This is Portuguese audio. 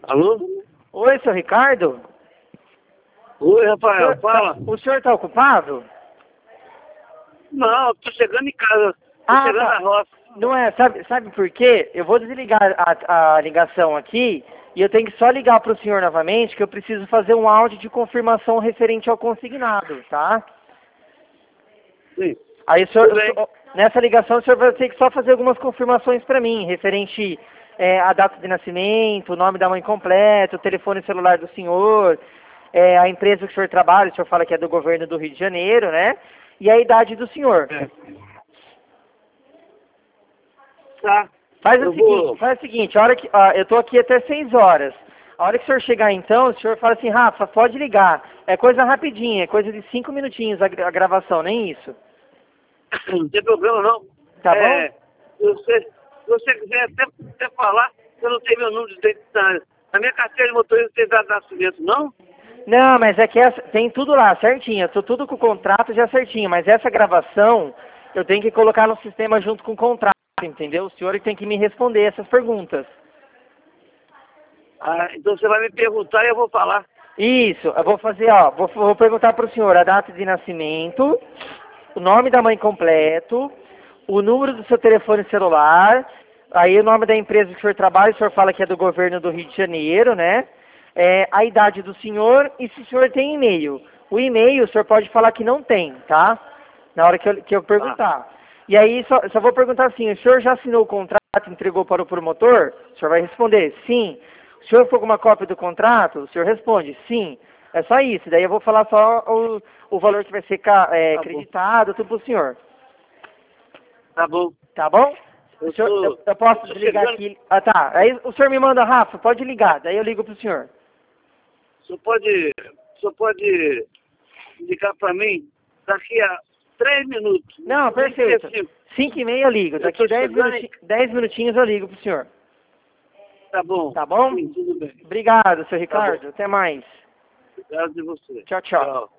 Alô? Oi, seu Ricardo? Oi, Rafael, fala. O senhor está ocupado? Não, tô chegando em casa. Tô chegando tá. na roça. Não é, sabe por quê? Eu vou desligar a ligação aqui e eu tenho que só ligar para o senhor novamente, que eu preciso fazer um áudio de confirmação referente ao consignado, tá? Sim. Aí nessa ligação o senhor vai ter que só fazer algumas confirmações para mim, referente à data de nascimento, o nome da mãe completo, o telefone celular do senhor, a empresa que o senhor trabalha, o senhor fala que é do governo do Rio de Janeiro, né? E a idade do senhor. Tá. Faz o seguinte, a hora que, eu tô aqui até 6 horas. A hora que o senhor chegar então, o senhor fala assim, Rafa, pode ligar. É coisa rapidinha, é coisa de 5 minutinhos a gravação, nem isso. Não tem problema não. Tá bom? Se você quiser até falar, eu não tenho meu número de identidade. Na minha carteira de motorista não tem dado de nascimento, não? Não, mas é que tem tudo lá, certinho. Eu tô tudo com o contrato já certinho, mas essa gravação eu tenho que colocar no sistema junto com o contrato, entendeu? O senhor tem que me responder essas perguntas. Ah, então você vai me perguntar e eu vou falar. Isso, eu vou fazer, vou perguntar para o senhor a data de nascimento, o nome da mãe completo, o número do seu telefone celular, aí o nome da empresa que o senhor trabalha, o senhor fala que é do governo do Rio de Janeiro, né? A idade do senhor e se o senhor tem e-mail. O e-mail o senhor pode falar que não tem, tá? Na hora que eu perguntar. E aí só vou perguntar assim, o senhor já assinou o contrato e entregou para o promotor? O senhor vai responder, sim. O senhor for com uma cópia do contrato? O senhor responde, sim. É só isso. Daí eu vou falar só o valor que vai ser acreditado, tudo pro senhor. Tá bom. Tá bom? Eu posso desligar aqui. Ah, tá. Aí o senhor me manda, Rafa, pode ligar. Daí eu ligo pro senhor. O senhor pode ligar para mim daqui a 3 minutos. Não, perfeito. 5h30 eu ligo. Daqui 10 minutinhos eu ligo pro senhor. Tá bom. Tá bom? Sim, tudo bem. Obrigado, seu Ricardo. Até mais. Obrigado de você. Tchau, tchau.